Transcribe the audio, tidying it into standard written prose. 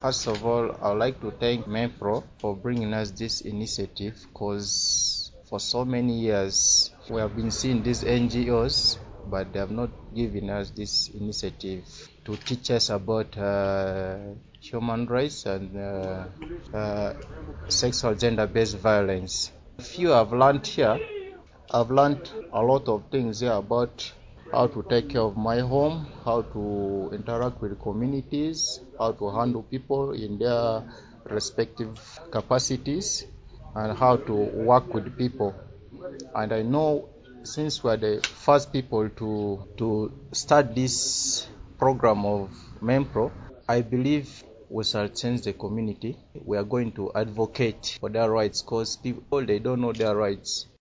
First of all, I would like to thank MEPRO for bringing us this initiative, because for so many years we have been seeing these NGOs, but they have not given us this initiative to teach us about human rights and sexual gender-based violence. Few I've learned here. I've learned a lot of things here about how to take care of my home, how to interact with communities, how to handle people in their respective capacities, and how to work with people. And I know since we're the first people to start this program of MEMPRO, I believe we shall change the community. We are going to advocate for their rights, because people, they don't know their rights.